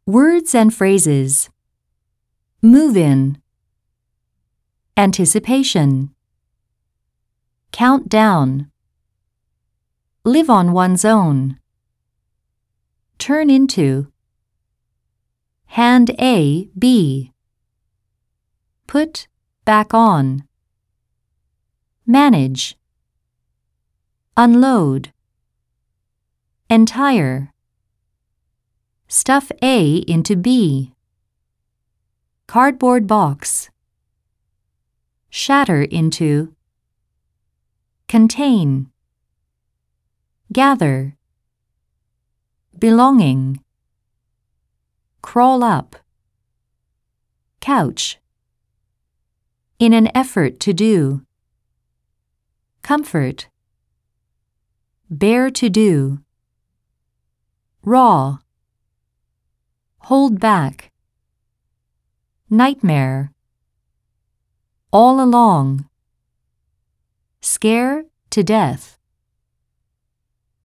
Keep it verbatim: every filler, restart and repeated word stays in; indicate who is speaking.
Speaker 1: Words and phrases. Move in. Anticipation. Count down. Live on one's own. Turn into. Hand A, B. Put back on. Manage. Unload. Entire. Stuff A into B. Cardboard box. Shatter into. Contain. Gather. Belonging. Crawl up. Couch. In an effort to do. Comfort. Bear to do. Raw. Hold back. Nightmare. All along. Scare to death.